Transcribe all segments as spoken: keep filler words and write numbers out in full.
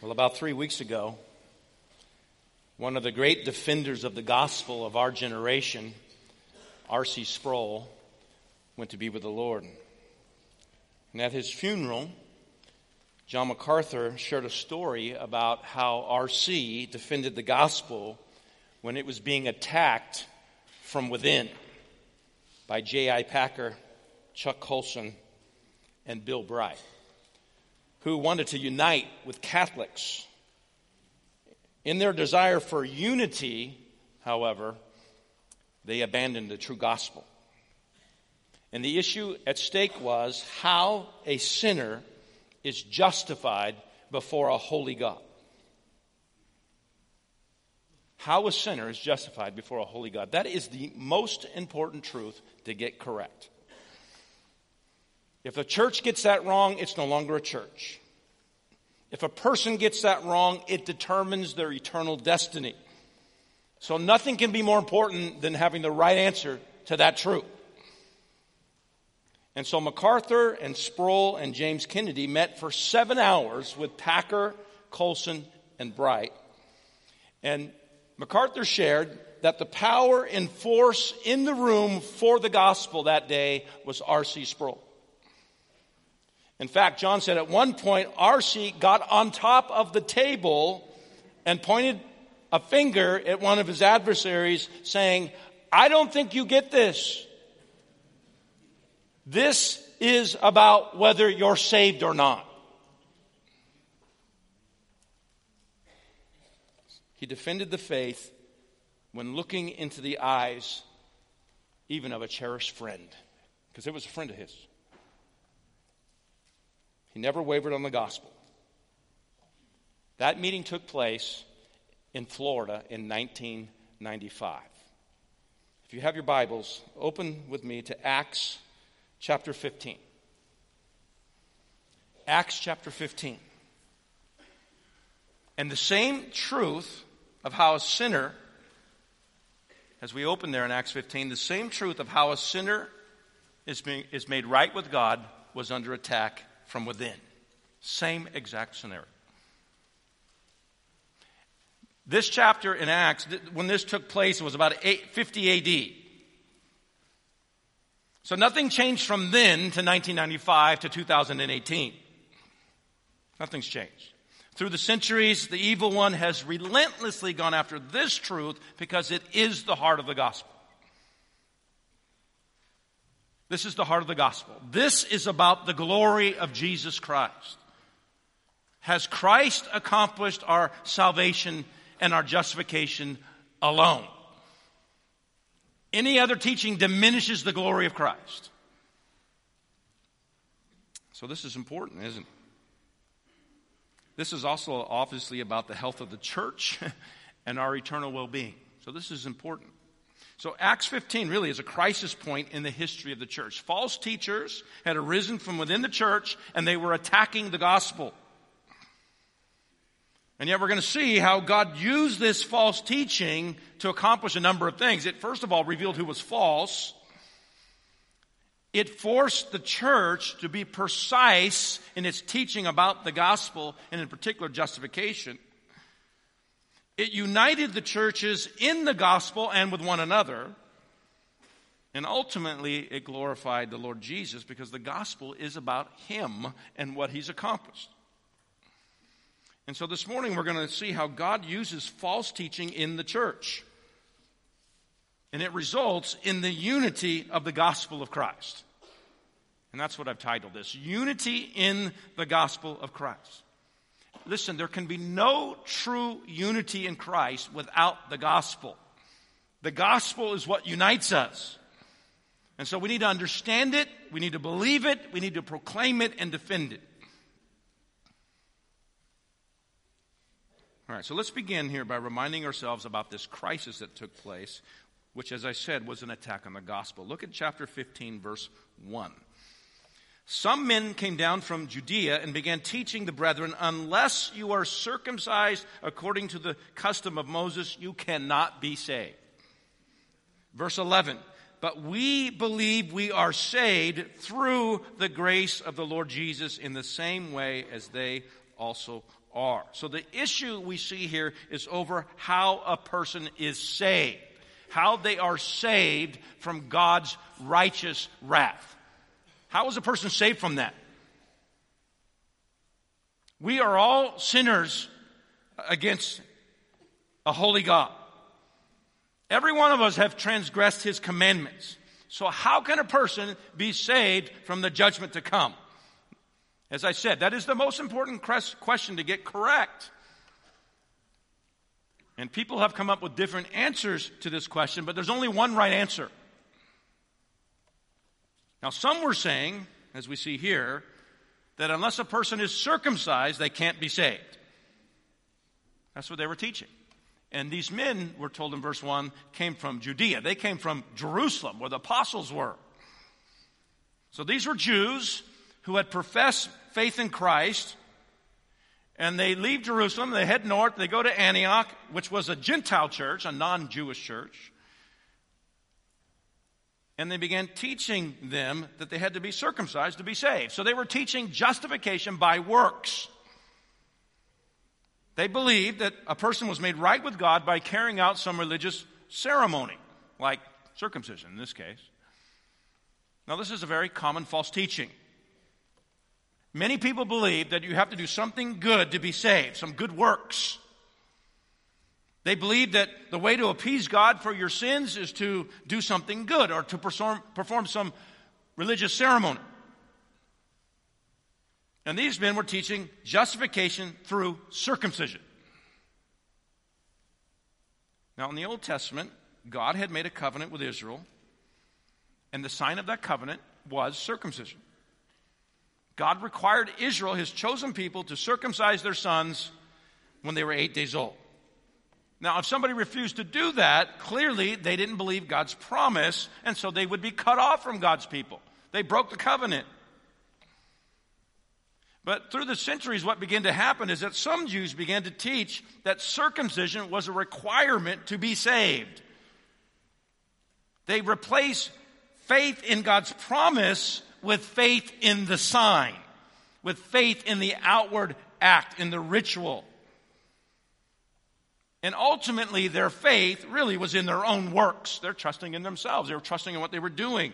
Well, about three weeks ago, one of the great defenders of the gospel of our generation, R C Sproul, went to be with the Lord. And at his funeral, John MacArthur shared a story about how R C defended the gospel when it was being attacked from within by J I Packer, Chuck Colson, and Bill Bright, who wanted to unite with Catholics. In their desire for unity, however, they abandoned the true gospel. And the issue at stake was how a sinner is justified before a holy God. How a sinner is justified before a holy God. That is the most important truth to get correct. If a church gets that wrong, it's no longer a church. If a person gets that wrong, it determines their eternal destiny. So nothing can be more important than having the right answer to that truth. And so MacArthur and Sproul and James Kennedy met for seven hours with Packer, Colson, and Bright. And MacArthur shared that the power and force in the room for the gospel that day was R C Sproul. In fact, John said at one point, R C got on top of the table and pointed a finger at one of his adversaries saying, "I don't think you get this. This is about whether you're saved or not." He defended the faith when looking into the eyes even of a cherished friend, because it was a friend of his. He never wavered on the gospel. That meeting took place in Florida in nineteen ninety-five. If you have your Bibles, open with me to Acts chapter fifteen. Acts chapter fifteen. And the same truth of how a sinner, as we open there in Acts fifteen, the same truth of how a sinner is being, is made right with God was under attack from within. Same exact scenario. This chapter in Acts, when this took place, it was about fifty A D. So nothing changed from then to nineteen ninety-five to two thousand eighteen. Nothing's changed. Through the centuries, the evil one has relentlessly gone after this truth because it is the heart of the gospel. This is the heart of the gospel. This is about the glory of Jesus Christ. Has Christ accomplished our salvation and our justification alone? Any other teaching diminishes the glory of Christ. So this is important, isn't it? This is also obviously about the health of the church and our eternal well-being. So this is important. So Acts fifteen really is a crisis point in the history of the church. False teachers had arisen from within the church and they were attacking the gospel. And yet we're going to see how God used this false teaching to accomplish a number of things. It first of all revealed who was false. It forced the church to be precise in its teaching about the gospel and in particular justification. It united the churches in the gospel and with one another. And ultimately it glorified the Lord Jesus because the gospel is about Him and what He's accomplished. And so this morning we're going to see how God uses false teaching in the church. And it results in the unity of the gospel of Christ. And that's what I've titled this, Unity in the Gospel of Christ. Listen, there can be no true unity in Christ without the gospel. The gospel is what unites us. And so we need to understand it, we need to believe it, we need to proclaim it and defend it. All right, so let's begin here by reminding ourselves about this crisis that took place, which, as I said, was an attack on the gospel. Look at chapter fifteen, verse one. Some men came down from Judea and began teaching the brethren, unless you are circumcised according to the custom of Moses, you cannot be saved. Verse eleven, but we believe we are saved through the grace of the Lord Jesus in the same way as they also are. So the issue we see here is over how a person is saved, how they are saved from God's righteous wrath. How is a person saved from that? We are all sinners against a holy God. Every one of us have transgressed his commandments. So how can a person be saved from the judgment to come? As I said, that is the most important question to get correct. And people have come up with different answers to this question, but there's only one right answer. Now, some were saying, as we see here, that unless a person is circumcised, they can't be saved. That's what they were teaching. And these men, we're told in verse one, came from Judea. They came from Jerusalem, where the apostles were. So these were Jews who had professed faith in Christ, and they leave Jerusalem, they head north, they go to Antioch, which was a Gentile church, a non-Jewish church, and they began teaching them that they had to be circumcised to be saved. So they were teaching justification by works. They believed that a person was made right with God by carrying out some religious ceremony, like circumcision in this case. Now, this is a very common false teaching. Many people believe that you have to do something good to be saved, some good works. They believe that the way to appease God for your sins is to do something good or to perform, perform some religious ceremony. And these men were teaching justification through circumcision. Now, in the Old Testament, God had made a covenant with Israel, and the sign of that covenant was circumcision. God required Israel, his chosen people, to circumcise their sons when they were eight days old. Now, if somebody refused to do that, clearly they didn't believe God's promise, and so they would be cut off from God's people. They broke the covenant. But through the centuries, what began to happen is that some Jews began to teach that circumcision was a requirement to be saved. They replaced faith in God's promise with faith in the sign, with faith in the outward act, in the ritual. And ultimately, their faith really was in their own works. They're trusting in themselves. They were trusting in what they were doing.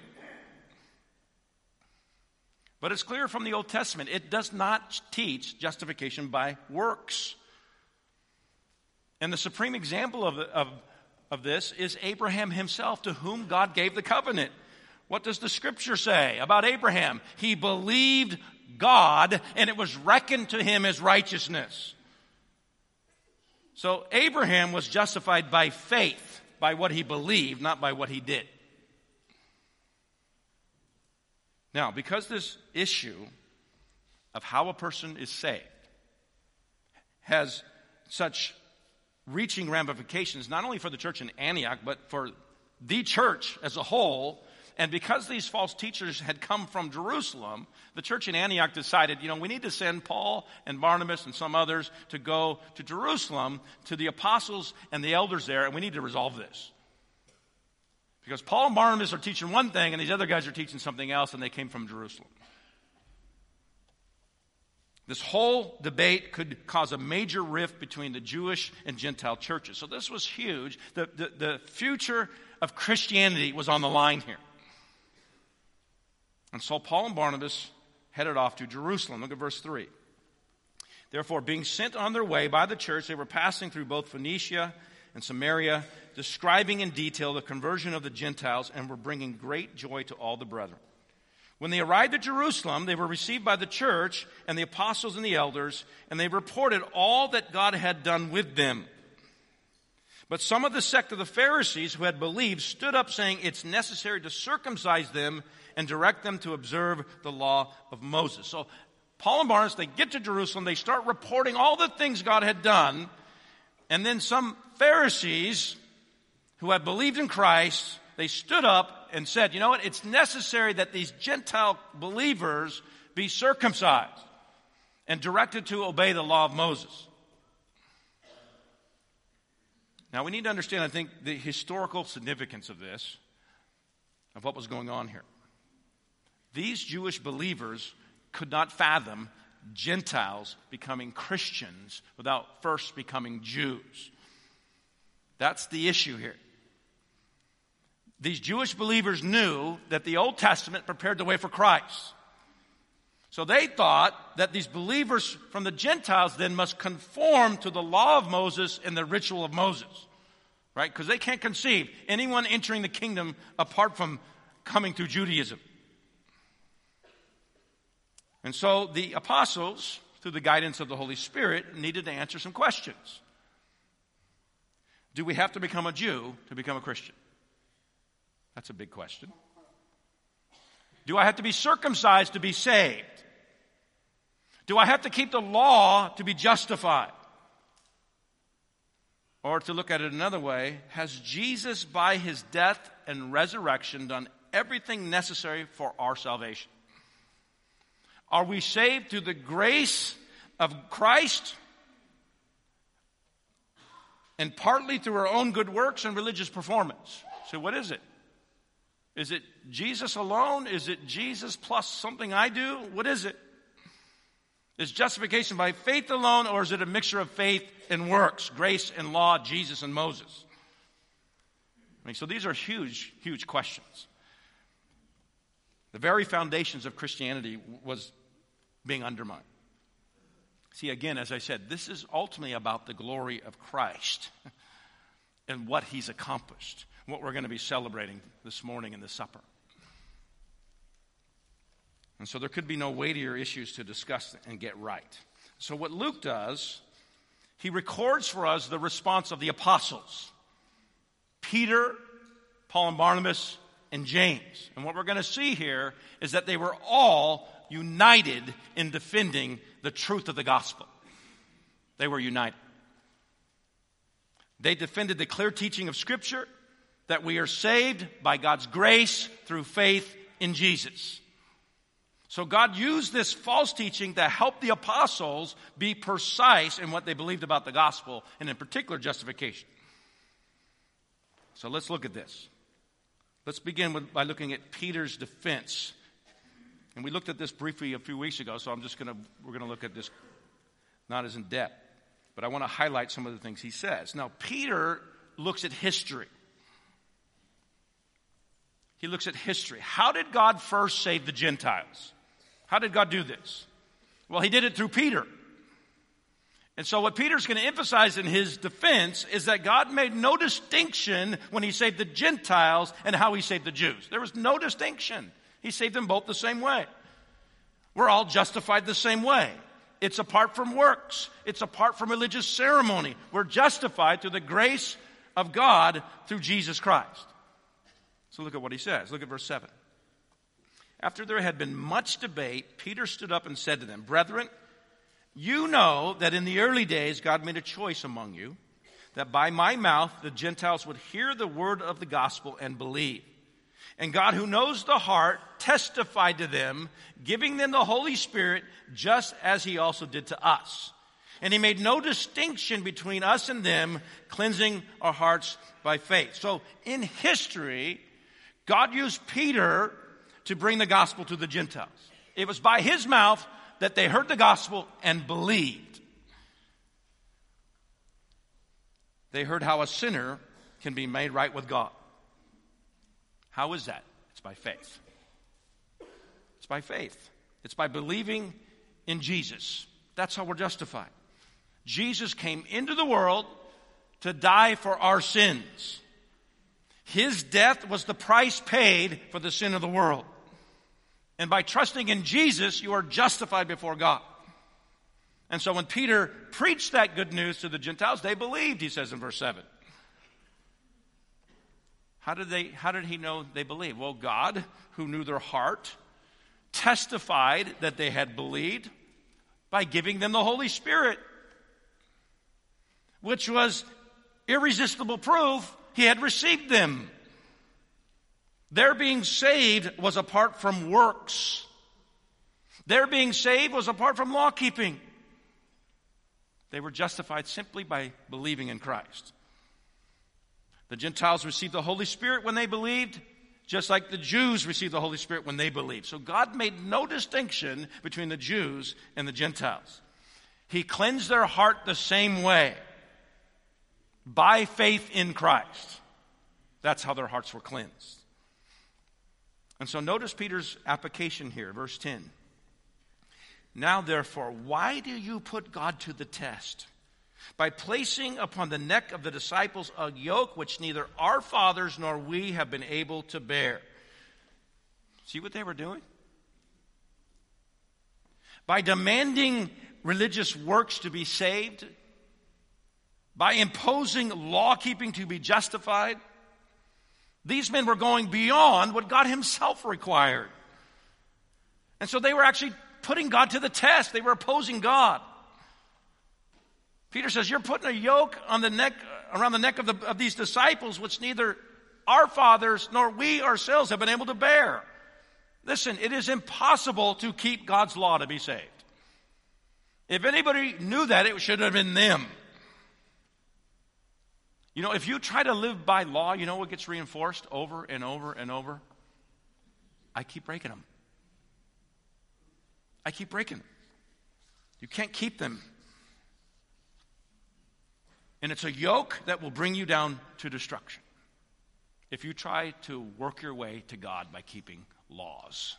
But it's clear from the Old Testament, it does not teach justification by works. And the supreme example of, of, of this is Abraham himself, to whom God gave the covenant. What does the scripture say about Abraham? He believed God, and it was reckoned to him as righteousness. So Abraham was justified by faith, by what he believed, not by what he did. Now, because this issue of how a person is saved has such reaching ramifications, not only for the church in Antioch, but for the church as a whole, and because these false teachers had come from Jerusalem, the church in Antioch decided, you know, we need to send Paul and Barnabas and some others to go to Jerusalem, to the apostles and the elders there, and we need to resolve this. Because Paul and Barnabas are teaching one thing, and these other guys are teaching something else, and they came from Jerusalem. This whole debate could cause a major rift between the Jewish and Gentile churches. So this was huge. The, the, the future of Christianity was on the line here. And so Paul and Barnabas headed off to Jerusalem. Look at verse three. Therefore, being sent on their way by the church, they were passing through both Phoenicia and Samaria, describing in detail the conversion of the Gentiles, and were bringing great joy to all the brethren. When they arrived at Jerusalem, they were received by the church and the apostles and the elders, and they reported all that God had done with them. But some of the sect of the Pharisees who had believed stood up saying it's necessary to circumcise them and direct them to observe the law of Moses. So Paul and Barnabas, they get to Jerusalem, they start reporting all the things God had done, and then some Pharisees who had believed in Christ, they stood up and said, you know what, it's necessary that these Gentile believers be circumcised and directed to obey the law of Moses. Now, we need to understand, I think, the historical significance of this, of what was going on here. These Jewish believers could not fathom Gentiles becoming Christians without first becoming Jews. That's the issue here. These Jewish believers knew that the Old Testament prepared the way for Christ. So they thought that these believers from the Gentiles then must conform to the law of Moses and the ritual of Moses. Right? Because they can't conceive anyone entering the kingdom apart from coming through Judaism. And so the apostles, through the guidance of the Holy Spirit, needed to answer some questions. Do we have to become a Jew to become a Christian? That's a big question. Do I have to be circumcised to be saved? Do I have to keep the law to be justified? Or to look at it another way, has Jesus by his death and resurrection done everything necessary for our salvation? Are we saved through the grace of Christ and partly through our own good works and religious performance? So what is it? Is it Jesus alone? Is it Jesus plus something I do? What is it? Is justification by faith alone, or is it a mixture of faith and works, grace and law, Jesus and Moses? I mean, so these are huge, huge questions. The very foundations of Christianity was being undermined. See, again, as I said, this is ultimately about the glory of Christ and what he's accomplished, what we're going to be celebrating this morning in the supper. And so there could be no weightier issues to discuss and get right. So what Luke does, he records for us the response of the apostles, Peter, Paul and Barnabas, and James. And what we're going to see here is that they were all united in defending the truth of the gospel. They were united. They defended the clear teaching of Scripture that we are saved by God's grace through faith in Jesus. So God used this false teaching to help the apostles be precise in what they believed about the gospel, and in particular justification. So let's look at this. Let's begin with, by looking at Peter's defense. And we looked at this briefly a few weeks ago, so I'm just going to, we're going to look at this not as in depth. But I want to highlight some of the things he says. Now, Peter looks at history. He looks at history. How did God first save the Gentiles? How did God do this? Well, he did it through Peter. And so what Peter's going to emphasize in his defense is that God made no distinction when he saved the Gentiles and how he saved the Jews. There was no distinction. He saved them both the same way. We're all justified the same way. It's apart from works. It's apart from religious ceremony. We're justified through the grace of God through Jesus Christ. So look at what he says. Look at verse seven. After there had been much debate, Peter stood up and said to them, "Brethren, you know that in the early days God made a choice among you, that by my mouth the Gentiles would hear the word of the gospel and believe. And God, who knows the heart, testified to them, giving them the Holy Spirit, just as he also did to us. And he made no distinction between us and them, cleansing our hearts by faith." So in history, God used Peter to bring the gospel to the Gentiles. It was by his mouth that they heard the gospel and believed. They heard how a sinner can be made right with God. How is that? It's by faith. It's by faith. It's by believing in Jesus. That's how we're justified. Jesus came into the world to die for our sins. His death was the price paid for the sin of the world. And by trusting in Jesus, you are justified before God. And so when Peter preached that good news to the Gentiles, they believed, he says in verse seven. How did they, how did he know they believed? Well, God, who knew their heart, testified that they had believed by giving them the Holy Spirit, which was irresistible proof he had received them. Their being saved was apart from works. Their being saved was apart from law keeping. They were justified simply by believing in Christ. The Gentiles received the Holy Spirit when they believed, just like the Jews received the Holy Spirit when they believed. So God made no distinction between the Jews and the Gentiles. He cleansed their heart the same way, by faith in Christ. That's how their hearts were cleansed. And so notice Peter's application here, verse ten. Now therefore, why do you put God to the test? By placing upon the neck of the disciples a yoke which neither our fathers nor we have been able to bear. See what they were doing? By demanding religious works to be saved, by imposing law-keeping to be justified, these men were going beyond what God himself required. And so they were actually putting God to the test. They were opposing God. Peter says, you're putting a yoke on the neck, around the neck of, the, of these disciples, which neither our fathers nor we ourselves have been able to bear. Listen, it is impossible to keep God's law to be saved. If anybody knew that, it should have been them. You know, if you try to live by law, you know what gets reinforced over and over and over? I keep breaking them. I keep breaking them. You can't keep them. And it's a yoke that will bring you down to destruction if you try to work your way to God by keeping laws.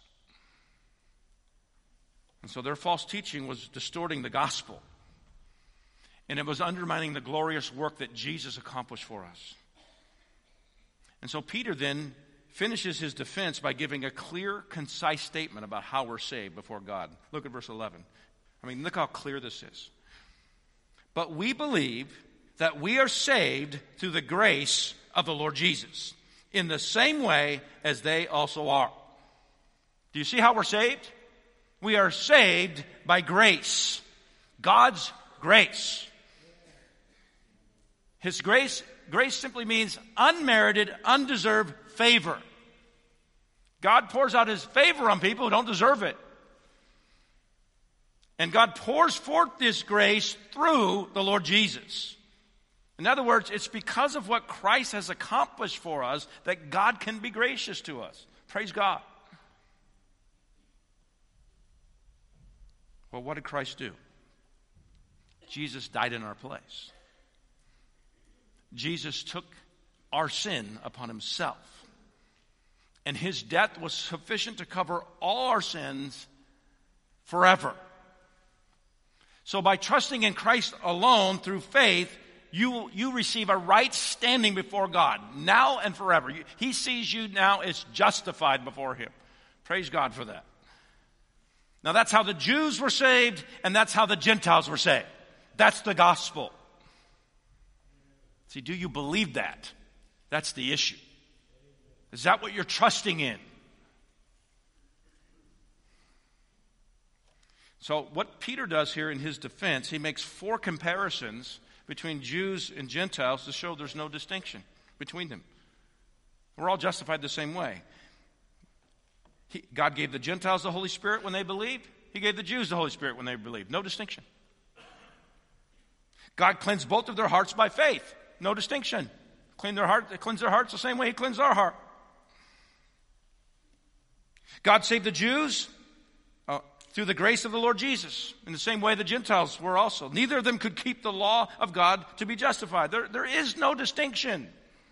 And so their false teaching was distorting the gospel. And it was undermining the glorious work that Jesus accomplished for us. And so Peter then finishes his defense by giving a clear, concise statement about how we're saved before God. Look at verse eleven. I mean, look how clear this is. But we believe that we are saved through the grace of the Lord Jesus, in the same way as they also are. Do you see how we're saved? We are saved by grace. God's grace. His grace, grace simply means unmerited, undeserved favor. God pours out his favor on people who don't deserve it. And God pours forth this grace through the Lord Jesus. In other words, it's because of what Christ has accomplished for us that God can be gracious to us. Praise God. Well, what did Christ do? Jesus died in our place. Jesus took our sin upon himself. And his death was sufficient to cover all our sins forever. So by trusting in Christ alone through faith, You, you receive a right standing before God, now and forever. He sees you now as justified before him. Praise God for that. Now that's how the Jews were saved, and that's how the Gentiles were saved. That's the gospel. See, do you believe that? That's the issue. Is that what you're trusting in? So what Peter does here in his defense, he makes four comparisons between Jews and Gentiles to show there's no distinction between them. We're all justified the same way. He, God gave the Gentiles the Holy Spirit when they believed. He gave the Jews the Holy Spirit when they believed. No distinction. God cleansed both of their hearts by faith. No distinction. Clean their heart, cleanse their hearts the same way he cleansed our heart. God saved the Jews uh, through the grace of the Lord Jesus, in the same way the Gentiles were also. Neither of them could keep the law of God to be justified. There, there is no distinction.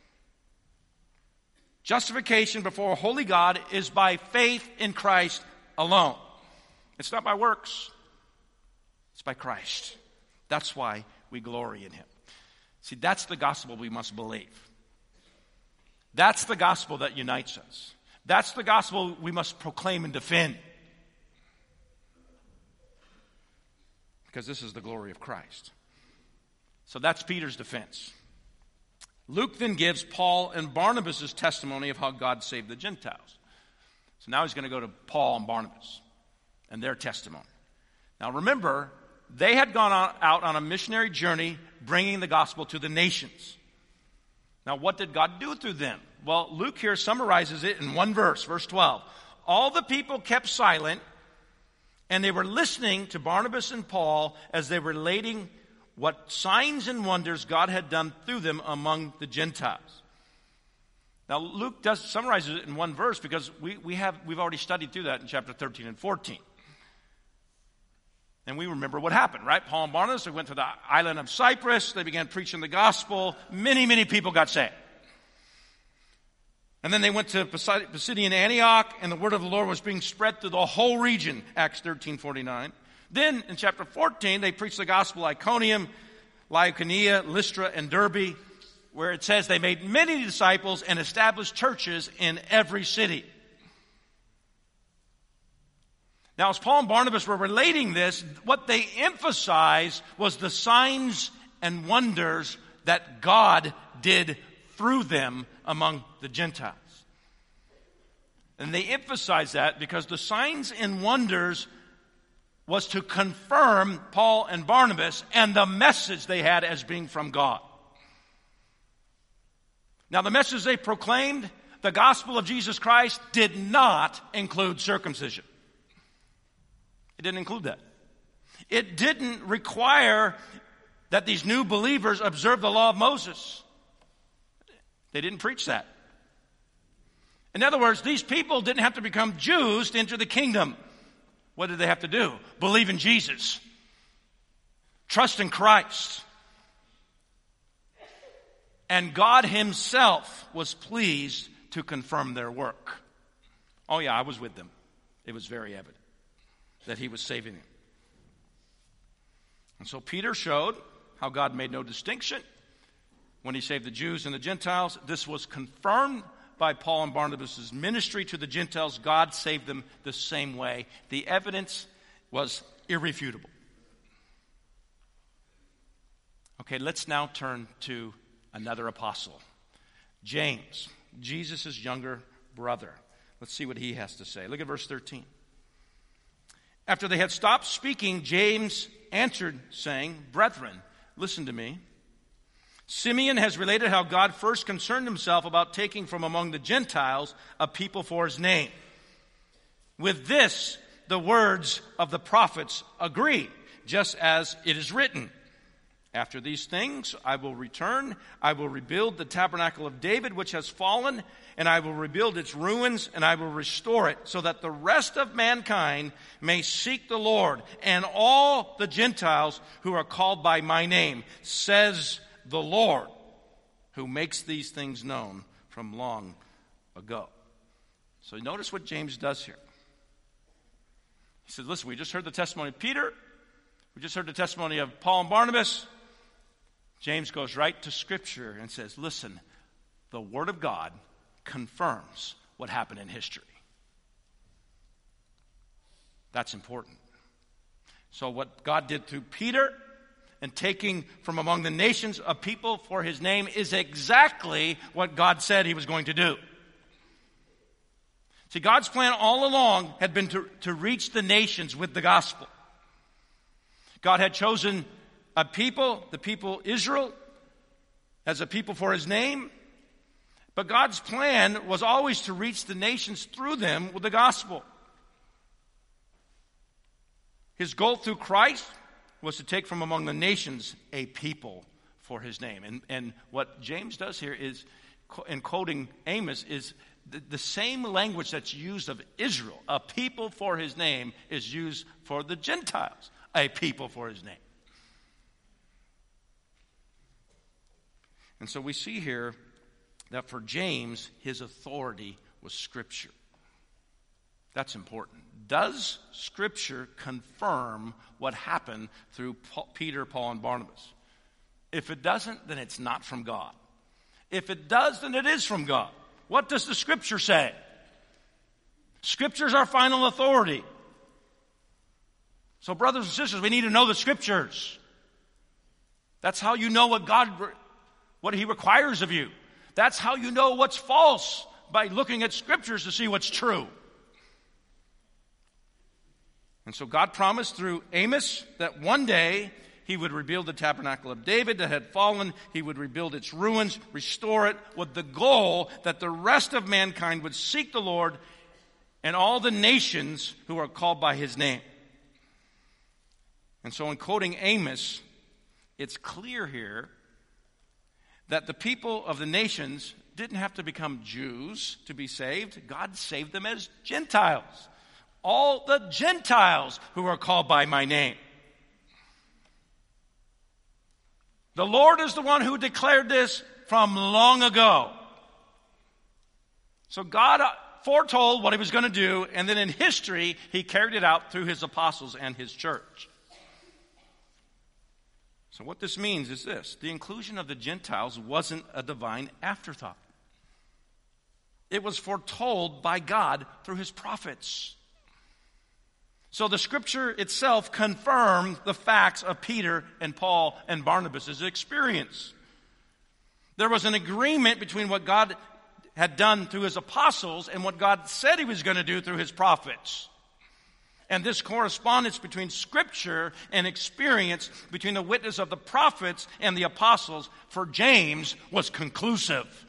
Justification before a holy God is by faith in Christ alone. It's not by works. It's by Christ. That's why we glory in him. See, that's the gospel we must believe. That's the gospel that unites us. That's the gospel we must proclaim and defend. Because this is the glory of Christ. So that's Peter's defense. Luke then gives Paul and Barnabas' testimony of how God saved the Gentiles. So now he's going to go to Paul and Barnabas and their testimony. Now remember, they had gone out on a missionary journey bringing the gospel to the nations. Now what did God do through them? Well, Luke here summarizes it in one verse, verse twelve. All the people kept silent, and they were listening to Barnabas and Paul as they were relating what signs and wonders God had done through them among the Gentiles. Now, Luke does summarize it in one verse because we, we have, we've already studied through that in chapter thirteen and fourteen. And we remember what happened, right? Paul and Barnabas, they went to the island of Cyprus. They began preaching the gospel. Many, many people got saved. And then they went to Pisidian Antioch, and the word of the Lord was being spread through the whole region, Acts thirteen forty-nine. Then, in chapter fourteen, they preached the gospel at Iconium, Lycaonia, Lystra, and Derbe, where it says they made many disciples and established churches in every city. Now, as Paul and Barnabas were relating this, what they emphasized was the signs and wonders that God did through them among the Gentiles. And they emphasized that because the signs and wonders was to confirm Paul and Barnabas and the message they had as being from God. Now, the message they proclaimed, the gospel of Jesus Christ, did not include circumcision. It didn't include that. It didn't require that these new believers observe the law of Moses. They didn't preach that. In other words, these people didn't have to become Jews to enter the kingdom. What did they have to do? Believe in Jesus. Trust in Christ. And God himself was pleased to confirm their work. Oh yeah, I was with them. It was very evident that he was saving them. And so Peter showed how God made no distinction when he saved the Jews and the Gentiles. This was confirmed by Paul and Barnabas' ministry to the Gentiles. God saved them the same way. The evidence was irrefutable. Okay, let's now turn to another apostle, James, Jesus' younger brother. Let's see what he has to say. Look at verse thirteen. After they had stopped speaking, James answered, saying, "Brethren, listen to me. Simeon has related how God first concerned himself about taking from among the Gentiles a people for his name. With this, the words of the prophets agree, just as it is written. After these things, I will return. I will rebuild the tabernacle of David, which has fallen, and I will rebuild its ruins, and I will restore it, so that the rest of mankind may seek the Lord, and all the Gentiles who are called by my name, says the Lord, who makes these things known from long ago." So notice what James does here. He says, listen, we just heard the testimony of Peter. We just heard the testimony of Paul and Barnabas. James goes right to Scripture and says, listen, the Word of God confirms what happened in history. That's important. So what God did through Peter and taking from among the nations a people for his name is exactly what God said he was going to do. See, God's plan all along had been to, to reach the nations with the gospel. God had chosen a people, the people Israel, as a people for his name. But God's plan was always to reach the nations through them with the gospel. His goal through Christ was to take from among the nations a people for his name. And, and what James does here is, in quoting Amos, is the, the same language that's used of Israel, a people for his name, is used for the Gentiles, a people for his name. And so we see here that for James, his authority was Scripture. That's important. Does Scripture confirm what happened through Paul, Peter, Paul, and Barnabas? If it doesn't, then it's not from God. If it does, then it is from God. What does the Scripture say? Scripture's our final authority. So brothers and sisters, we need to know the Scriptures. That's how you know what God, what He requires of you. That's how you know what's false, by looking at Scriptures to see what's true. And so God promised through Amos that one day He would rebuild the tabernacle of David that had fallen. He would rebuild its ruins, restore it, with the goal that the rest of mankind would seek the Lord and all the nations who are called by His name. And so in quoting Amos, it's clear here that the people of the nations didn't have to become Jews to be saved. God saved them as Gentiles. All the Gentiles who are called by my name. The Lord is the one who declared this from long ago. So God foretold what he was going to do, and then in history, he carried it out through his apostles and his church. So what this means is this: the inclusion of the Gentiles wasn't a divine afterthought. It was foretold by God through his prophets. So the scripture itself confirmed the facts of Peter and Paul and Barnabas' experience. There was an agreement between what God had done through his apostles and what God said he was going to do through his prophets. And this correspondence between scripture and experience between the witness of the prophets and the apostles for James was conclusive.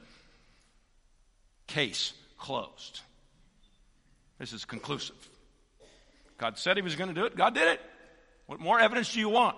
Case closed. This is conclusive. God said he was going to do it. God did it. What more evidence do you want?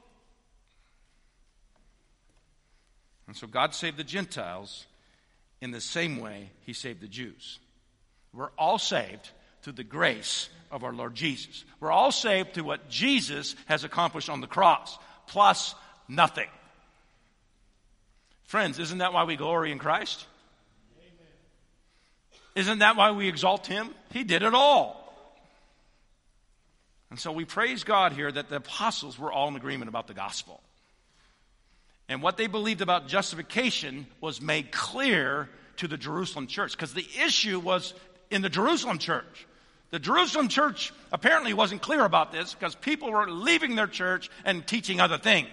And so God saved the Gentiles in the same way he saved the Jews. We're all saved through the grace of our Lord Jesus. We're all saved through what Jesus has accomplished on the cross, plus nothing. Friends, isn't that why we glory in Christ? Amen. Isn't that why we exalt him? He did it all. And so we praise God here that the apostles were all in agreement about the gospel. And what they believed about justification was made clear to the Jerusalem church, because the issue was in the Jerusalem church. The Jerusalem church apparently wasn't clear about this because people were leaving their church and teaching other things.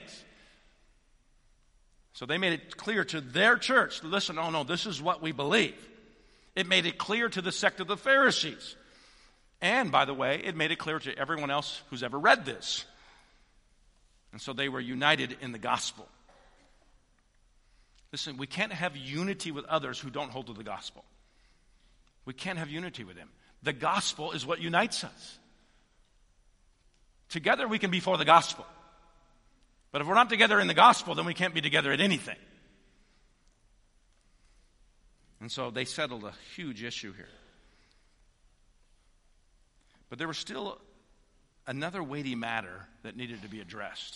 So they made it clear to their church, listen, oh no, this is what we believe. It made it clear to the sect of the Pharisees. And, by the way, it made it clear to everyone else who's ever read this. And so they were united in the gospel. Listen, we can't have unity with others who don't hold to the gospel. We can't have unity with them. The gospel is what unites us. Together we can be for the gospel. But if we're not together in the gospel, then we can't be together at anything. And so they settled a huge issue here. But there was still another weighty matter that needed to be addressed.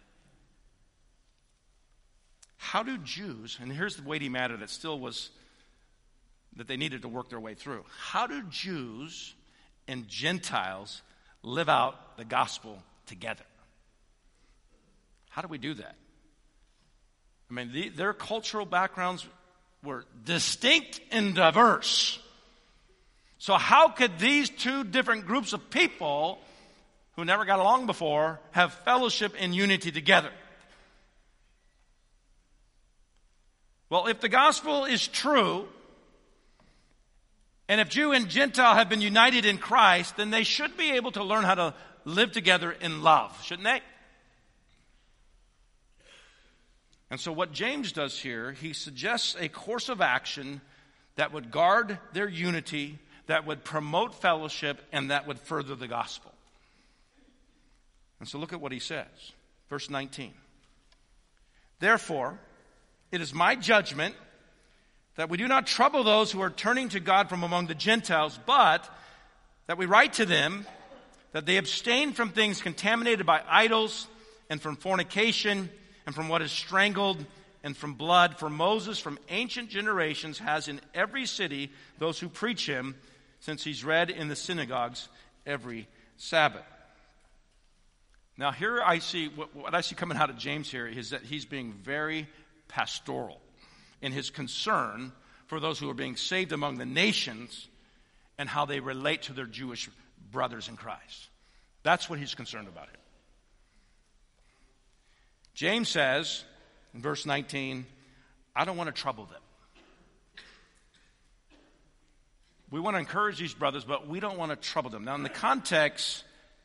How do Jews, and here's the weighty matter that still was, that they needed to work their way through. How do Jews and Gentiles live out the gospel together? How do we do that? I mean, the, their cultural backgrounds were distinct and diverse. So how could these two different groups of people who never got along before have fellowship and unity together? Well, if the gospel is true, and if Jew and Gentile have been united in Christ, then they should be able to learn how to live together in love, shouldn't they? And so what James does here, he suggests a course of action that would guard their unity, that would promote fellowship, and that would further the gospel. And so look at what he says. Verse nineteen. Therefore, it is my judgment that we do not trouble those who are turning to God from among the Gentiles, but that we write to them that they abstain from things contaminated by idols and from fornication and from what is strangled and from blood. For Moses from ancient generations has in every city those who preach him, since he's read in the synagogues every Sabbath. Now here I see, what, what I see coming out of James here is that he's being very pastoral in his concern for those who are being saved among the nations and how they relate to their Jewish brothers in Christ. That's what he's concerned about here. James says in verse nineteen, I don't want to trouble them. We want to encourage these brothers, but we don't want to trouble them. Now in the context,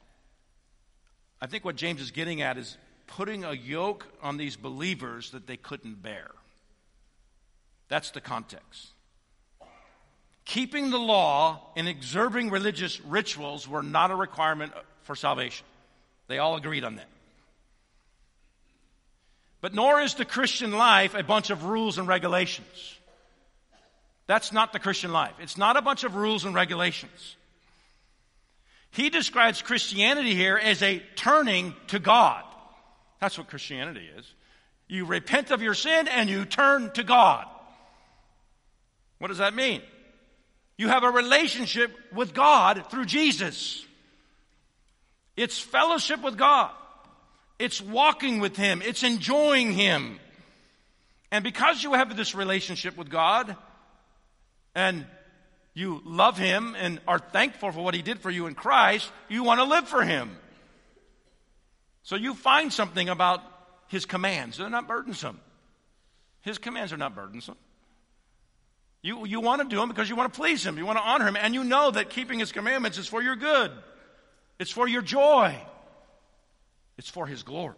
I think what James is getting at is putting a yoke on these believers that they couldn't bear. That's the context. Keeping the law and observing religious rituals were not a requirement for salvation. They all agreed on that. But nor is the Christian life a bunch of rules and regulations. That's not the Christian life. It's not a bunch of rules and regulations. He describes Christianity here as a turning to God. That's what Christianity is. You repent of your sin and you turn to God. What does that mean? You have a relationship with God through Jesus. It's fellowship with God. It's walking with Him. It's enjoying Him. And because you have this relationship with God, and you love Him and are thankful for what He did for you in Christ, you want to live for Him. So you find something about His commands. They're not burdensome. His commands are not burdensome. You, you want to do them because you want to please Him. You want to honor Him. And you know that keeping His commandments is for your good. It's for your joy. It's for His glory.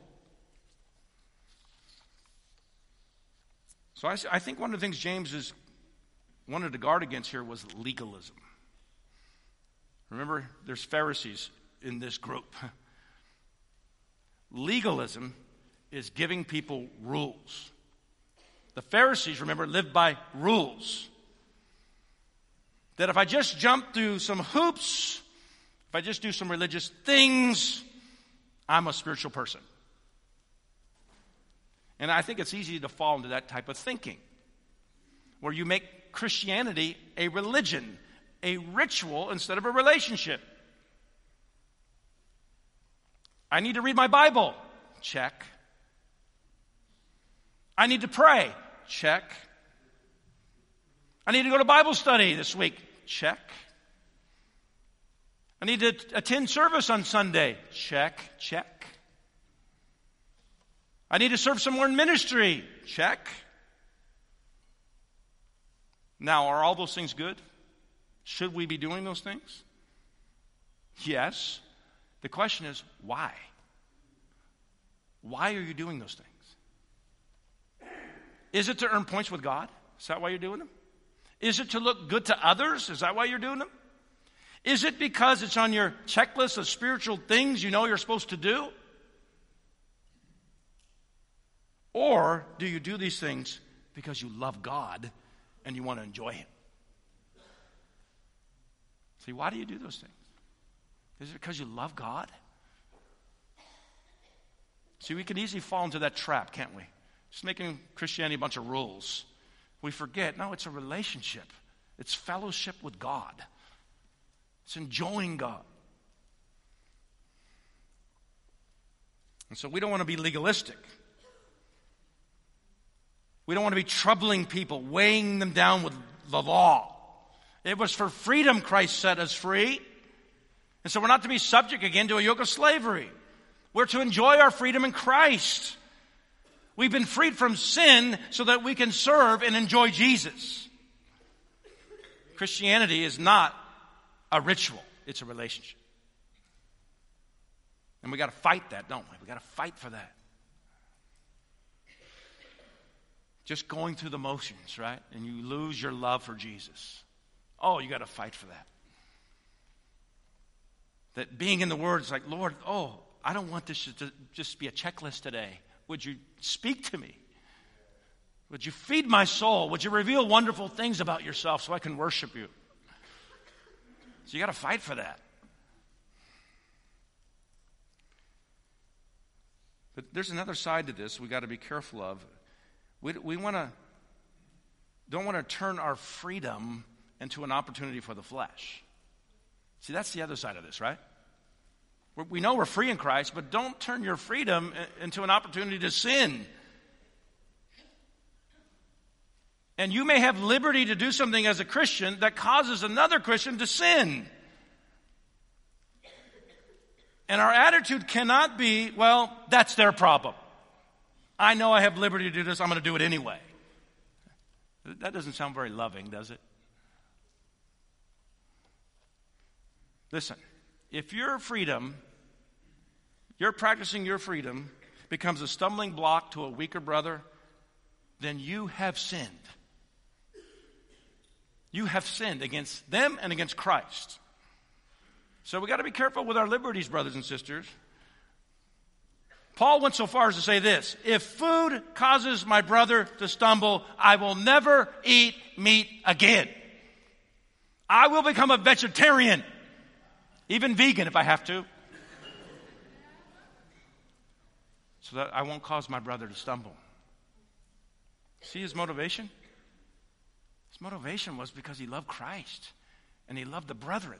So I, I think one of the things James is, wanted to guard against here was legalism. Remember, there's Pharisees in this group. Legalism is giving people rules. The Pharisees, remember, lived by rules. That if I just jump through some hoops, if I just do some religious things, I'm a spiritual person. And I think it's easy to fall into that type of thinking, where you make Christianity a religion, a ritual instead of a relationship. I need to read my Bible. Check. I need to pray. Check. I need to go to Bible study this week. Check. I need to attend service on Sunday. Check, check. I need to serve somewhere in ministry. Check. Now, are all those things good? Should we be doing those things? Yes. The question is, why? Why are you doing those things? Is it to earn points with God? Is that why you're doing them? Is it to look good to others? Is that why you're doing them? Is it because it's on your checklist of spiritual things you know you're supposed to do? Or do you do these things because you love God and you want to enjoy Him? See, why do you do those things? Is it because you love God? See, we can easily fall into that trap, can't we? Just making Christianity a bunch of rules. We forget, no, it's a relationship. It's fellowship with God. It's enjoying God. And so we don't want to be legalistic. We don't want to be troubling people, weighing them down with the law. It was for freedom Christ set us free. And so we're not to be subject again to a yoke of slavery. We're to enjoy our freedom in Christ. We've been freed from sin so that we can serve and enjoy Jesus. Christianity is not a ritual. It's a relationship. And we got to fight that, don't we? We got to fight for that. Just going through the motions, right? And you lose your love for Jesus. Oh, you got to fight for that. That being in the Word is like, Lord, oh, I don't want this to just be a checklist today. Would you speak to me? Would you feed my soul? Would you reveal wonderful things about yourself so I can worship you? So you got to fight for that. But there's another side to this we got to be careful of. We, we want to don't want to turn our freedom into an opportunity for the flesh. See, that's the other side of this, right? We're, we know we're free in Christ, but don't turn your freedom into an opportunity to sin. And you may have liberty to do something as a Christian that causes another Christian to sin. And our attitude cannot be, well, that's their problem. I know I have liberty to do this, I'm going to do it anyway. That doesn't sound very loving, does it? Listen, if your freedom, you're practicing your freedom, becomes a stumbling block to a weaker brother, then you have sinned. You have sinned against them and against Christ. So we got to be careful with our liberties, brothers and sisters. Paul went so far as to say this: if food causes my brother to stumble, I will never eat meat again. I will become a vegetarian, even vegan if I have to, so that I won't cause my brother to stumble. See his motivation? His motivation was because he loved Christ and he loved the brethren.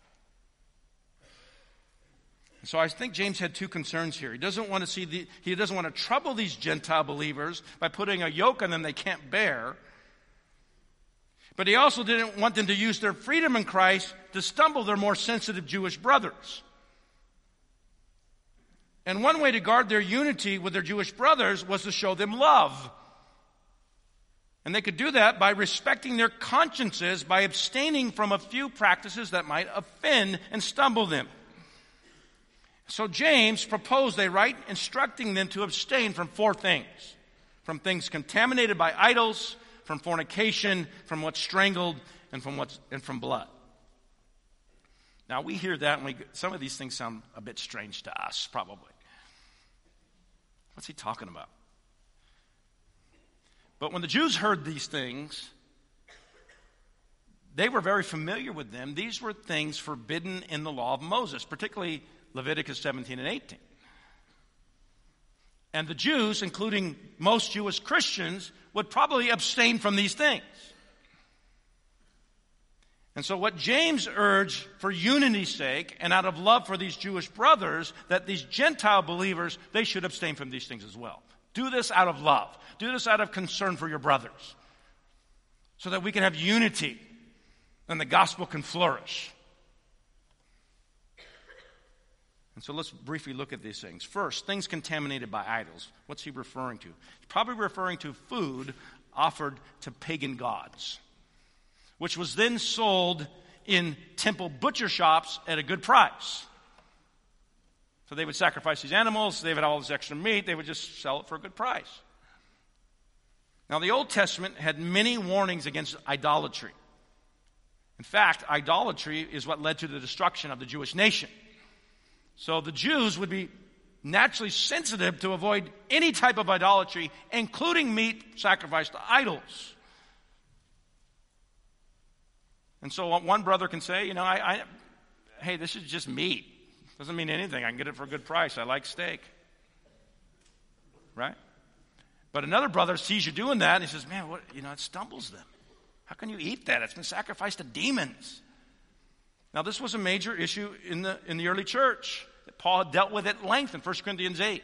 So I think James had two concerns here. He doesn't want to see the, he doesn't want to trouble these Gentile believers by putting a yoke on them they can't bear. But he also didn't want them to use their freedom in Christ to stumble their more sensitive Jewish brothers. And one way to guard their unity with their Jewish brothers was to show them love. And they could do that by respecting their consciences, by abstaining from a few practices that might offend and stumble them. So James proposed they write instructing them to abstain from four things: from things contaminated by idols, from fornication, from what's strangled, and from what's and from blood. Now we hear that, and we, some of these things sound a bit strange to us, probably. What's he talking about? But when the Jews heard these things, they were very familiar with them. These were things forbidden in the law of Moses, particularly Leviticus seventeen and eighteen. And the Jews, including most Jewish Christians, would probably abstain from these things. And so what James urged for unity's sake and out of love for these Jewish brothers, that these Gentile believers, they should abstain from these things as well. Do this out of love. Do this out of concern for your brothers, so that we can have unity and the gospel can flourish. And so let's briefly look at these things. First, things contaminated by idols. What's he referring to? He's probably referring to food offered to pagan gods, which was then sold in temple butcher shops at a good price. So they would sacrifice these animals, they would have all this extra meat, they would just sell it for a good price. Now the Old Testament had many warnings against idolatry. In fact, idolatry is what led to the destruction of the Jewish nation. So the Jews would be naturally sensitive to avoid any type of idolatry, including meat sacrificed to idols. And so one brother can say, you know, I, I, hey, this is just meat. Doesn't mean anything. I can get it for a good price. I like steak. Right? But another brother sees you doing that and he says, man, what, you know, it stumbles them. How can you eat that? It's been sacrificed to demons. Now, this was a major issue in the in the early church that Paul had dealt with at length in First Corinthians eight.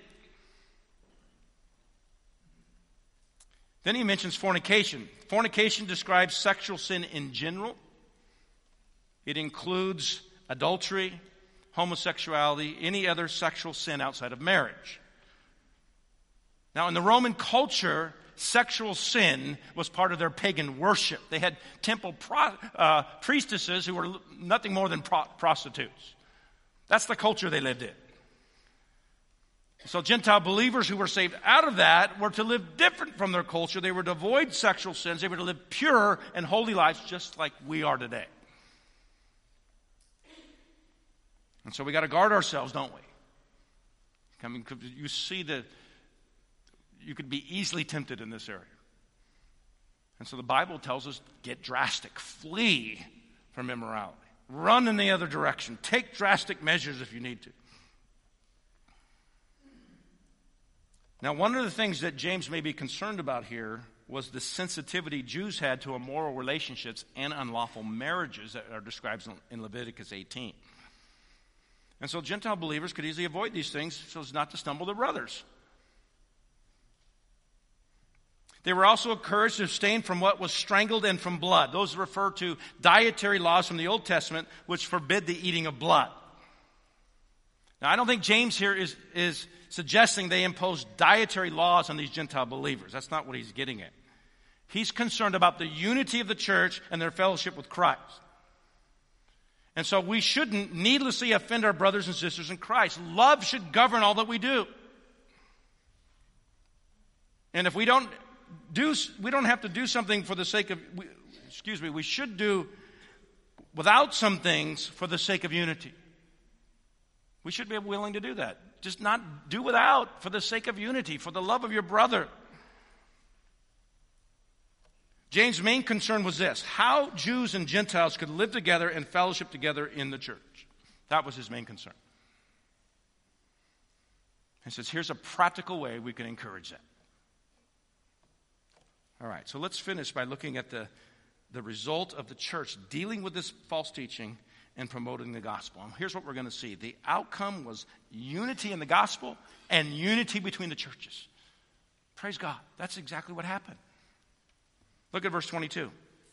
Then he mentions fornication. Fornication describes sexual sin in general. It includes adultery, homosexuality, any other sexual sin outside of marriage. Now, in the Roman culture, sexual sin was part of their pagan worship. They had temple pro, uh, priestesses who were nothing more than pro- prostitutes. That's the culture they lived in. So Gentile believers who were saved out of that were to live different from their culture. They were to avoid sexual sins. They were to live pure and holy lives just like we are today. And so we got to guard ourselves, don't we? I mean, you see that you could be easily tempted in this area. And so the Bible tells us, get drastic. Flee from immorality. Run in the other direction. Take drastic measures if you need to. Now, one of the things that James may be concerned about here was the sensitivity Jews had to immoral relationships and unlawful marriages that are described in Leviticus eighteen. And so Gentile believers could easily avoid these things so as not to stumble their brothers. They were also encouraged to abstain from what was strangled and from blood. Those refer to dietary laws from the Old Testament which forbid the eating of blood. Now, I don't think James here is, is suggesting they impose dietary laws on these Gentile believers. That's not what he's getting at. He's concerned about the unity of the church and their fellowship with Christ. And so we shouldn't needlessly offend our brothers and sisters in Christ. Love should govern all that we do. And if we don't do, we don't have to do something for the sake of, excuse me, we should do without some things for the sake of unity. We should be willing to do that. Just not do without for the sake of unity, for the love of your brother. James' main concern was this: how Jews and Gentiles could live together and fellowship together in the church. That was his main concern. He says, here's a practical way we can encourage that. All right, so let's finish by looking at the, the result of the church dealing with this false teaching and promoting the gospel. And here's what we're going to see. The outcome was unity in the gospel and unity between the churches. Praise God. That's exactly what happened. Look at verse twenty-two.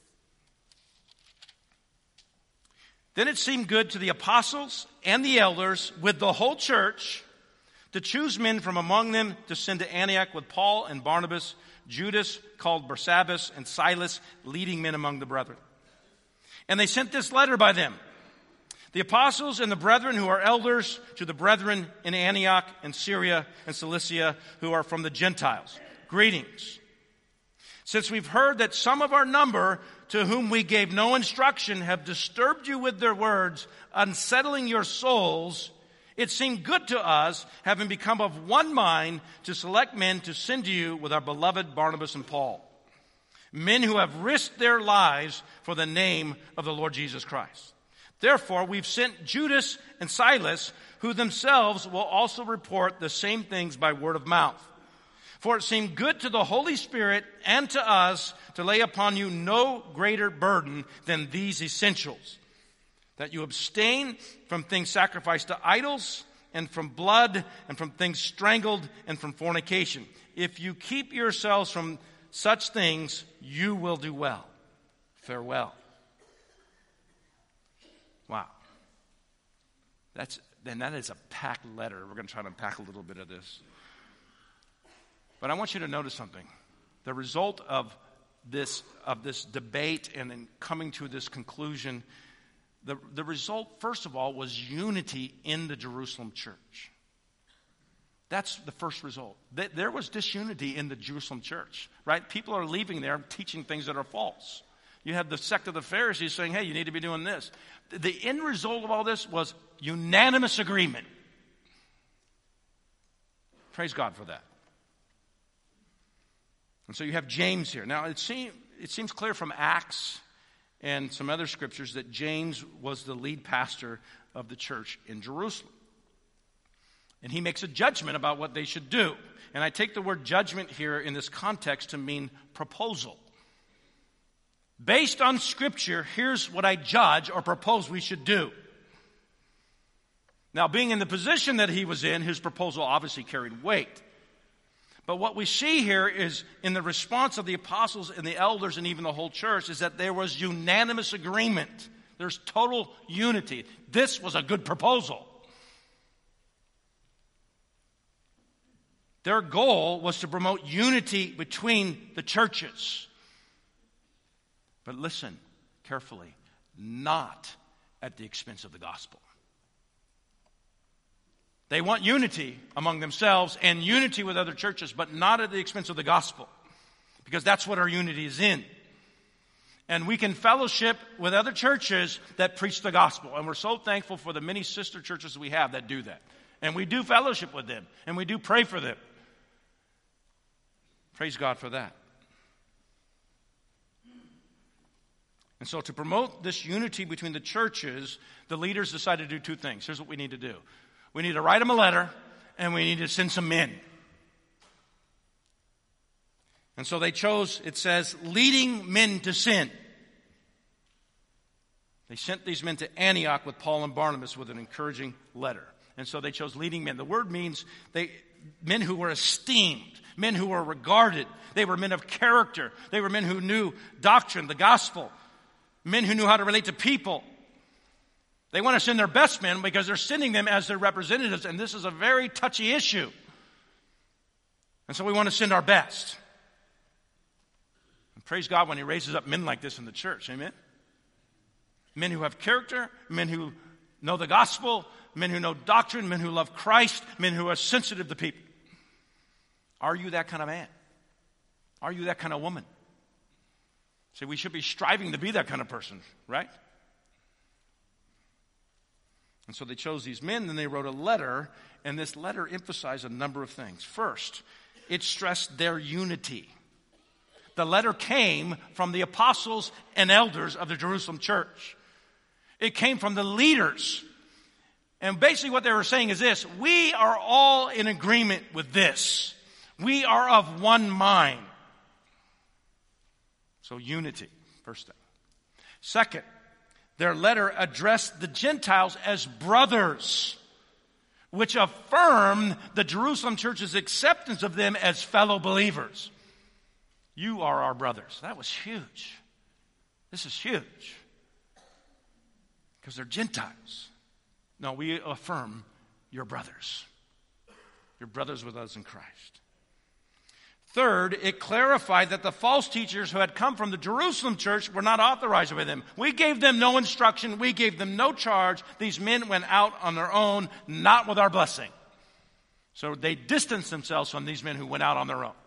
Then it seemed good to the apostles and the elders with the whole church to choose men from among them to send to Antioch with Paul and Barnabas, Judas called Barsabbas, and Silas, leading men among the brethren. And they sent this letter by them: the apostles and the brethren who are elders, to the brethren in Antioch and Syria and Cilicia who are from the Gentiles. Greetings. Since we've heard that some of our number, to whom we gave no instruction, have disturbed you with their words, unsettling your souls, it seemed good to us, having become of one mind, to select men to send to you with our beloved Barnabas and Paul, men who have risked their lives for the name of the Lord Jesus Christ. Therefore, we've sent Judas and Silas, who themselves will also report the same things by word of mouth. For it seemed good to the Holy Spirit and to us to lay upon you no greater burden than these essentials: that you abstain from things sacrificed to idols, and from blood, and from things strangled, and from fornication. If you keep yourselves from such things, you will do well. Farewell. Wow. That's, then that is a packed letter. We're going to try to unpack a little bit of this. But I want you to notice something. The result of this, of this debate and then coming to this conclusion, the, the result, first of all, was unity in the Jerusalem church. That's the first result. There was disunity in the Jerusalem church, right? People are leaving there teaching things that are false. You have the sect of the Pharisees saying, hey, you need to be doing this. The end result of all this was unanimous agreement. Praise God for that. And so you have James here. Now, it, seem, it seems clear from Acts and some other scriptures that James was the lead pastor of the church in Jerusalem. And he makes a judgment about what they should do. And I take the word judgment here in this context to mean proposal. Based on Scripture, here's what I judge or propose we should do. Now, being in the position that he was in, his proposal obviously carried weight. But what we see here is, in the response of the apostles and the elders and even the whole church, is that there was unanimous agreement. There's total unity. This was a good proposal. Their goal was to promote unity between the churches. But listen carefully, not at the expense of the gospel. They want unity among themselves and unity with other churches, but not at the expense of the gospel, because that's what our unity is in. And we can fellowship with other churches that preach the gospel. And we're so thankful for the many sister churches we have that do that. And we do fellowship with them, and we do pray for them. Praise God for that. And so to promote this unity between the churches, the leaders decided to do two things. Here's what we need to do. We need to write them a letter, and we need to send some men. And so they chose, it says, leading men to sin. They sent these men to Antioch with Paul and Barnabas with an encouraging letter. And so they chose leading men. The word means they men who were esteemed, men who were regarded. They were men of character. They were men who knew doctrine, the gospel, men who knew how to relate to people. They want to send their best men because they're sending them as their representatives, and this is a very touchy issue. And so we want to send our best. And praise God when He raises up men like this in the church, amen? Men who have character, men who know the gospel, men who know doctrine, men who love Christ, men who are sensitive to people. Are you that kind of man? Are you that kind of woman? See, we should be striving to be that kind of person, right? And so they chose these men, and they wrote a letter, and this letter emphasized a number of things. First, it stressed their unity. The letter came from the apostles and elders of the Jerusalem church. It came from the leaders. And basically what they were saying is this: we are all in agreement with this. We are of one mind. So unity, first thing. Second, their letter addressed the Gentiles as brothers, which affirmed the Jerusalem church's acceptance of them as fellow believers. You are our brothers. That was huge. This is huge. Because they're Gentiles. No, we affirm you're brothers. You're brothers with us in Christ. Third, it clarified that the false teachers who had come from the Jerusalem church were not authorized by them. We gave them no instruction. We gave them no charge. These men went out on their own, not with our blessing. So they distanced themselves from these men who went out on their own.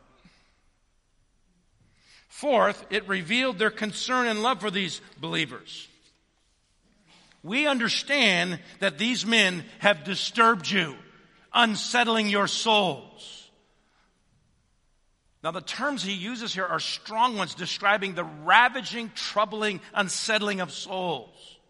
Fourth, it revealed their concern and love for these believers. We understand that these men have disturbed you, unsettling your souls. Now, the terms he uses here are strong ones, describing the ravaging, troubling, unsettling of souls.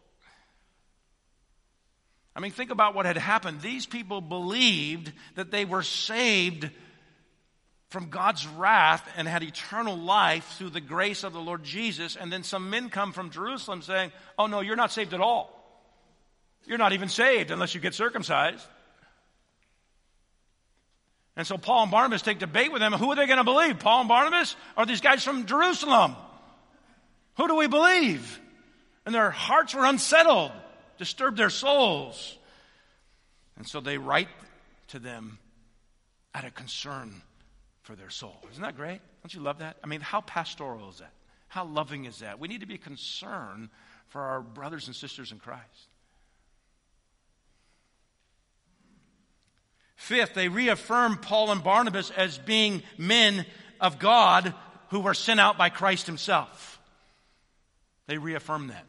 I mean, think about what had happened. These people believed that they were saved from God's wrath and had eternal life through the grace of the Lord Jesus. And then some men come from Jerusalem saying, oh, no, you're not saved at all. You're not even saved unless you get circumcised. And so Paul and Barnabas take debate with them. Who are they going to believe? Paul and Barnabas or these guys from Jerusalem? Who do we believe? And their hearts were unsettled, disturbed their souls. And so they write to them out of concern for their soul. Isn't that great? Don't you love that? I mean, how pastoral is that? How loving is that? We need to be concerned for our brothers and sisters in Christ. Fifth, they reaffirmed Paul and Barnabas as being men of God who were sent out by Christ himself. They reaffirmed that.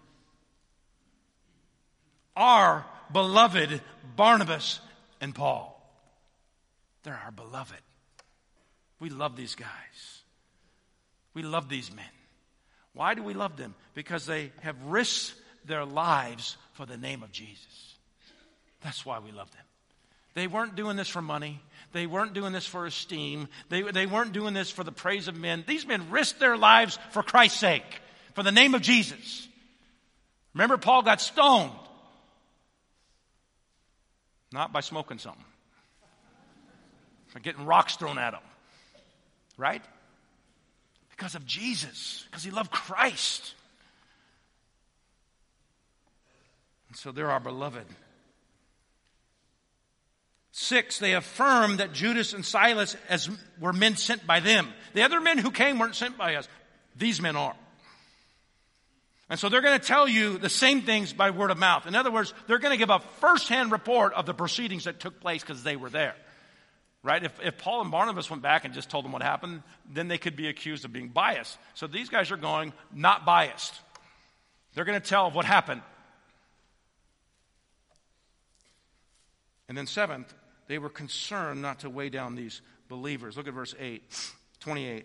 Our beloved Barnabas and Paul. They're our beloved. We love these guys. We love these men. Why do we love them? Because they have risked their lives for the name of Jesus. That's why we love them. They weren't doing this for money. They weren't doing this for esteem. They, they weren't doing this for the praise of men. These men risked their lives for Christ's sake, for the name of Jesus. Remember, Paul got stoned. Not by smoking something. For getting rocks thrown at him. Right? Because of Jesus. Because he loved Christ. And so they're our beloved. Six, they affirmed that Judas and Silas as were men sent by them. The other men who came weren't sent by us. These men are. And so they're going to tell you the same things by word of mouth. In other words, they're going to give a firsthand report of the proceedings that took place because they were there. Right? If, if Paul and Barnabas went back and just told them what happened, then they could be accused of being biased. So these guys are going not biased. They're going to tell what happened. And then seventh, they were concerned not to weigh down these believers. Look at verse eight, twenty-eight.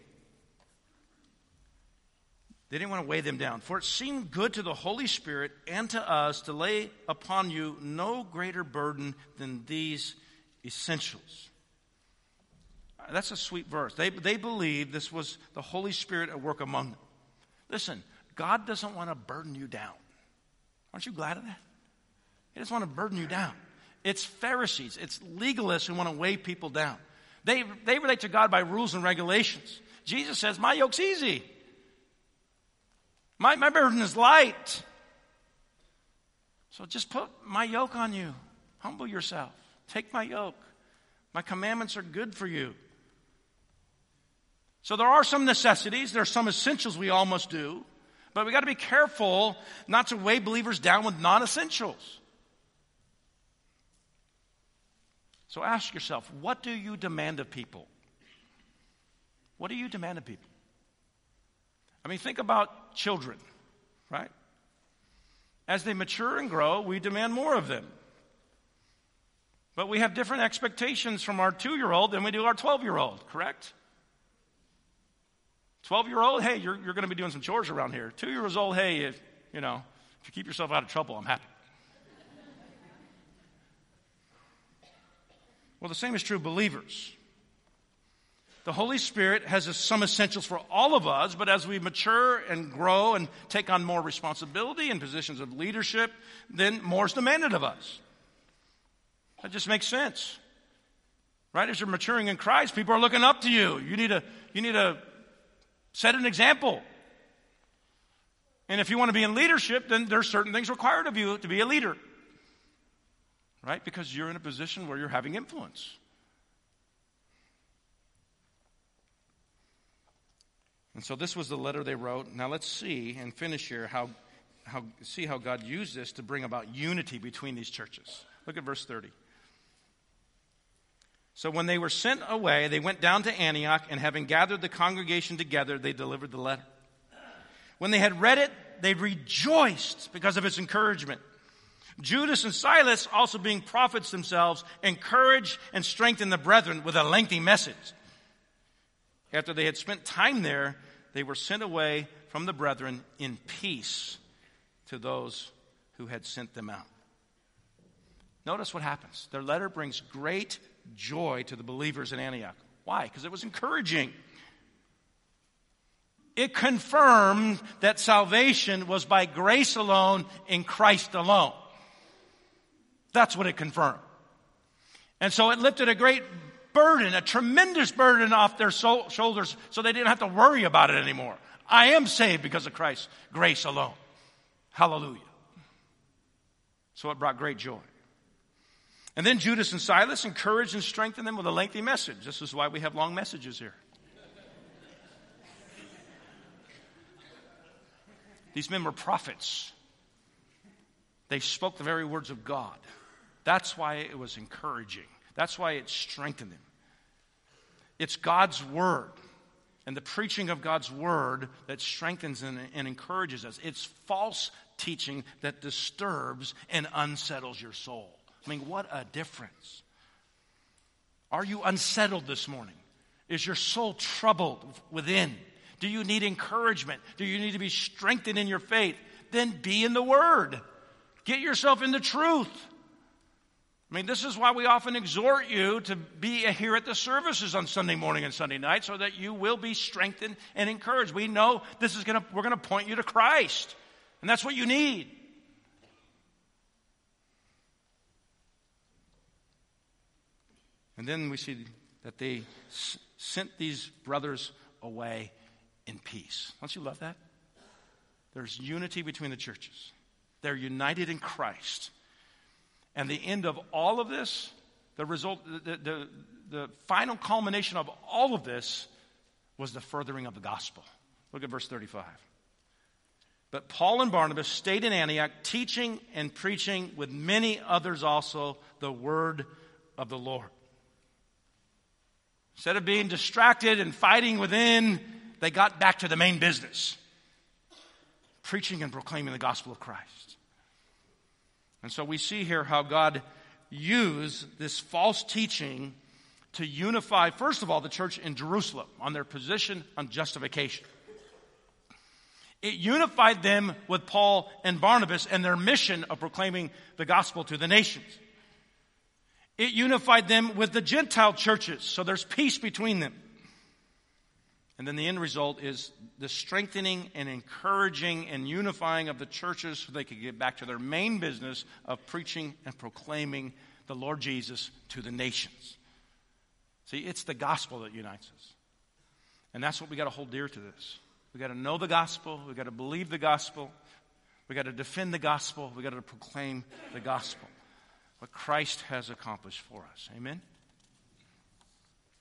They didn't want to weigh them down. For it seemed good to the Holy Spirit and to us to lay upon you no greater burden than these essentials. That's a sweet verse. They, they believed this was the Holy Spirit at work among them. Listen, God doesn't want to burden you down. Aren't you glad of that? He doesn't want to burden you down. It's Pharisees, it's legalists who want to weigh people down. They, they relate to God by rules and regulations. Jesus says, my yoke's easy. My, my burden is light. So just put my yoke on you. Humble yourself. Take my yoke. My commandments are good for you. So there are some necessities. There are some essentials we all must do. But we got to be careful not to weigh believers down with non-essentials. So ask yourself, what do you demand of people? What do you demand of people? I mean, think about children, right? As they mature and grow, we demand more of them. But we have different expectations from our two-year-old than we do our twelve-year-old, correct? twelve-year-old, hey, you're, you're going to be doing some chores around here. Two-year-old old, hey, if, you know, if you keep yourself out of trouble, I'm happy. Well, the same is true of believers. The Holy Spirit has some essentials for all of us, but as we mature and grow and take on more responsibility and positions of leadership, then more is demanded of us. That just makes sense. Right? As you're maturing in Christ, people are looking up to you. You need to, you need to set an example. And if you want to be in leadership, then there's certain things required of you to be a leader. Right? Because you're in a position where you're having influence. And so this was the letter they wrote. Now let's see and finish here how, how see how God used this to bring about unity between these churches. Look at verse thirty. So when they were sent away, they went down to Antioch, and having gathered the congregation together, they delivered the letter. When they had read it, they rejoiced because of its encouragement. Judas and Silas, also being prophets themselves, encouraged and strengthened the brethren with a lengthy message. After they had spent time there, they were sent away from the brethren in peace to those who had sent them out. Notice what happens. Their letter brings great joy to the believers in Antioch. Why? Because it was encouraging. It confirmed that salvation was by grace alone, in Christ alone. That's what it confirmed. And so it lifted a great burden, a tremendous burden off their so- shoulders so they didn't have to worry about it anymore. I am saved because of Christ's grace alone. Hallelujah. So it brought great joy. And then Judas and Silas encouraged and strengthened them with a lengthy message. This is why we have long messages here. These men were prophets. They spoke the very words of God. That's why it was encouraging. That's why it strengthened them. It's God's word and the preaching of God's word that strengthens and, and encourages us. It's false teaching that disturbs and unsettles your soul. I mean, what a difference. Are you unsettled this morning? Is your soul troubled within? Do you need encouragement? Do you need to be strengthened in your faith? Then be in the Word. Get yourself in the truth. I mean, this is why we often exhort you to be here at the services on Sunday morning and Sunday night so that you will be strengthened and encouraged. We know this is going to, we're going to point you to Christ. And that's what you need. And then we see that they s- sent these brothers away in peace. Don't you love that? There's unity between the churches. They're united in Christ. And the end of all of this, the result, the, the, the final culmination of all of this was the furthering of the gospel. Look at verse thirty-five. But Paul and Barnabas stayed in Antioch, teaching and preaching with many others also the word of the Lord. Instead of being distracted and fighting within, they got back to the main business. Preaching and proclaiming the gospel of Christ. And so we see here how God used this false teaching to unify, first of all, the church in Jerusalem on their position on justification. It unified them with Paul and Barnabas and their mission of proclaiming the gospel to the nations. It unified them with the Gentile churches, so there's peace between them. And then the end result is the strengthening and encouraging and unifying of the churches so they could get back to their main business of preaching and proclaiming the Lord Jesus to the nations. See, it's the gospel that unites us. And that's what we got to hold dear to this. We got to know the gospel. We got to believe the gospel. We got to defend the gospel. We got to proclaim the gospel. What Christ has accomplished for us. Amen?